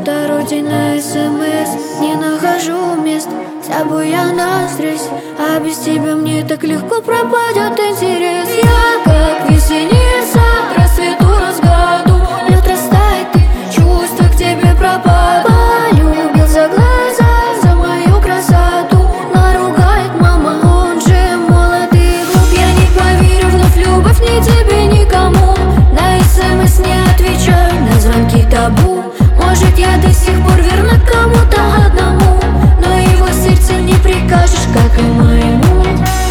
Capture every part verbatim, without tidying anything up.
второй день на СМС. Не нахожу мест, с тобой я настрясь, а без тебя мне так легко пропадет интерес. Я как весенний сад, рассвету разгаду. Лед растает, и чувства к тебе пропадут. Полюбил за глаза, за мою красоту. Наругает мама, он же молод и глуп. Я не поверю вновь любовь ни тебе, никому. На СМС не отвечаю, на звонки табу. Может, я до сих пор верна кому-то одному, но его сердце не прикажешь, как и моему.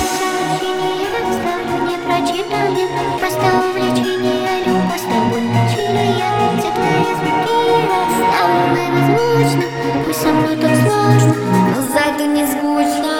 Не прочитали, просто увлечение, любовь с тобой начали. Я все твои звуки расставлю, невозможно. Пусть со мной так сложно, но зато не скучно.